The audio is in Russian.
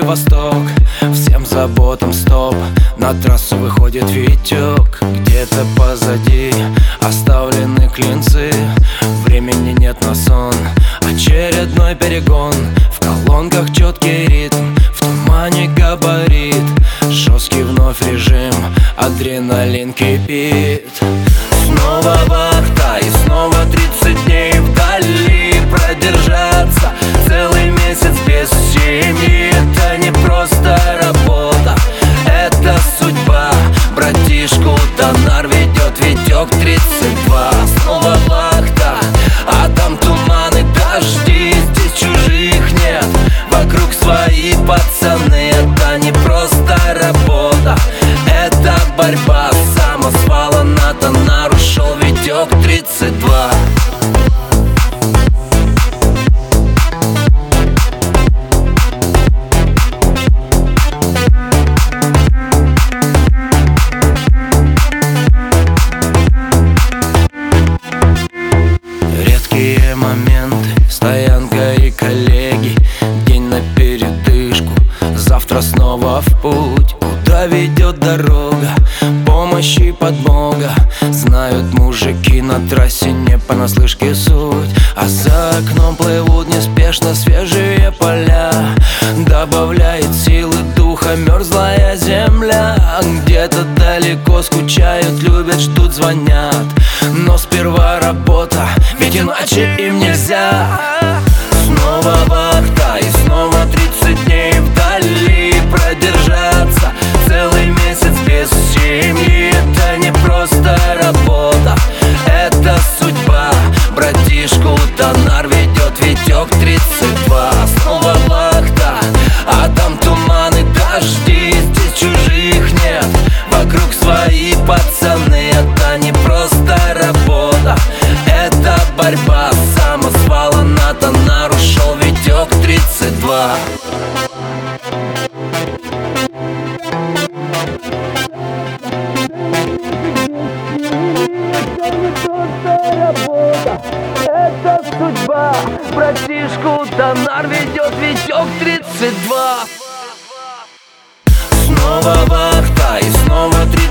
восток, всем заботам стоп. На трассу выходит Витек, где-то позади оставлены клинцы. Времени нет на сон, очередной перегон. В колонках четкий ритм, в тумане габарит. Жесткий вновь режим, адреналин кипит. Снова вахта и снова 30 дней вдали. Продержаться целый месяц без семьи — это не просто работа, это судьба. Братишку Тонар ведет Витек 32. Снова вахта, а там туман и дожди. Здесь чужих нет, вокруг свои пацаны. Это не просто работа, это борьба. С самосвала на Тонар ушел Витек 32. Редкие моменты, стоянка и коллеги. День на передышку, завтра снова в путь. Куда ведет дорога, помощь и подмога. Знают мужики на трассе не понаслышке суть. А за окном плывут неспешно свежие поля. Добавляет силы духа мерзлая земля. Где-то далеко скучают, любят, ждут, звонят. Но сперва работа, ведь иначе им нельзя. Снова вахта и снова 30 дней вдали. Продержаться целый месяц без семьи — это не просто работа, это судьба. Братишку Тонар ведет Витек 32. Снова вахта, а там туман и дожди. Здесь чужих нет, вокруг свои пацаны. Это не просто работа, это борьба. С самосвала на Тонар ушел Витек 32. Это судьба. Братишку Тонар ведет Витек 32. Снова вахта и снова 32.